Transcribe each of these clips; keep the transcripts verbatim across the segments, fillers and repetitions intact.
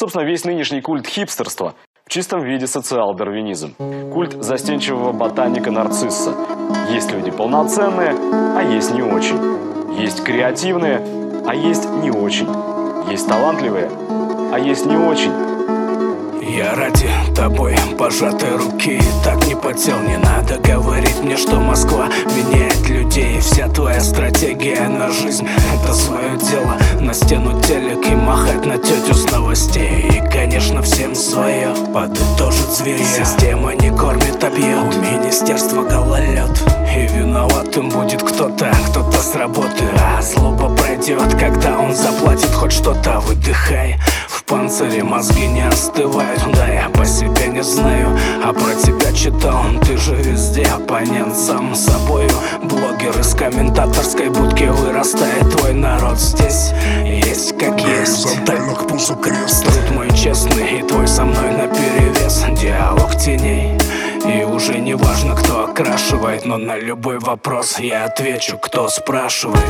Собственно, весь нынешний культ хипстерства в чистом виде социал-дарвинизм. Культ застенчивого ботаника нарцисса. Есть люди полноценные, а есть не очень. Есть креативные, а есть не очень. Есть талантливые, а есть не очень. Я ради тобой пожатой руки так не потел. Не надо говорить мне, что Москва меняет людей. Вся твоя стратегия на жизнь — это свое дело. На стену телек и махать на тетю с новостей. И, конечно, всем свое подытожит зверя. Система не кормит, а бьет. Министерство гололед. И виноватым будет кто-то, кто-то с работы. А злоба пройдет, когда он заплатит хоть что-то. Выдыхай, в панцире мозги не остывают. Да, я по себе не знаю, а про тебя читал. Ты же везде оппонент сам собою. Блогер из комментаторской будки вырастает. Твой народ здесь есть как есть. Горизонтально к пульсу крест. Труд мой честный и твой со мной наперевес. Диалог теней. И уже не важно, кто окрашивает, но на любой вопрос я отвечу, кто спрашивает.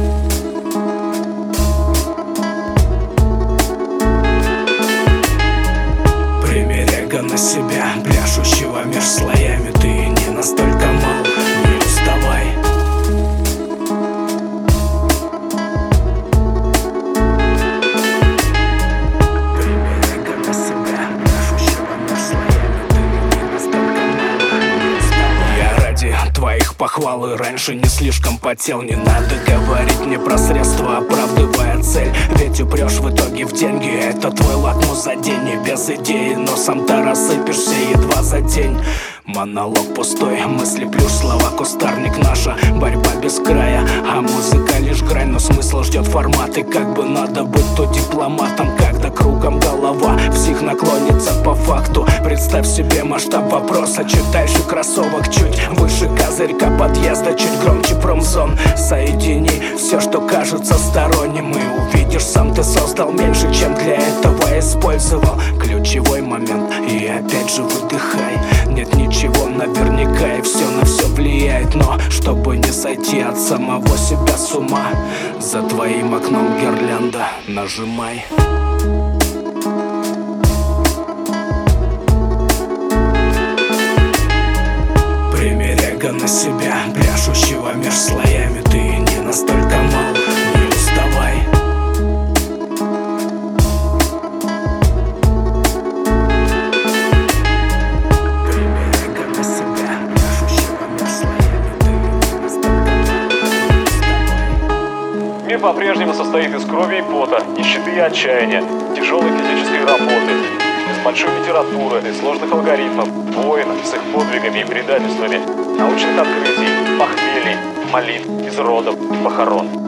На себя, пляшущего меж слоями. Ты не настолько мал, не уставай. Примеряй на себя, пляшущего меж слоями. Ты не настолько мал, не уставай. Я ради твоих похвал и раньше не слишком потел. Не надо говорить мне про средства, оправдывая цель. Ведь упрешь в итоге в деньги. Это твой лакмус за день. Не без идеи, но сам-то рассыпешься едва за день. Монолог пустой, мысли плюс слова кустарник. Наша борьба без края, а музыка лишь грань. Но смысл ждет формат, и как бы надо быть то дипломатом, когда кругом голова псих наклонится по факту. Представь себе масштаб вопроса. Чуть дальше кроссовок, чуть выше козырька подъезда, чуть громче промзон. Соедини все, что кажется сторонним, и увидишь, сам ты создал меньше, чем для этого использовал. Ключевой момент, и опять же выдыхай. Нет ничего наверняка, и все на все влияет. Но чтобы не сойти от самого себя с ума, за твоим окном гирлянда нажимай. Примеряй на себя, пляшущего меж слоями. Ты не настолько мал, не уставай. Примеряй на себя, пляшущего меж слоями. Ты не настолько мал, не уставай. Мир по-прежнему состоит из крови и пота, нищеты и отчаяния, тяжелой физической работы, из большой литературы, из сложных алгоритмов, войн с их подвигами и предательствами, научных открытий, похмелий, молитв, из родов и похорон.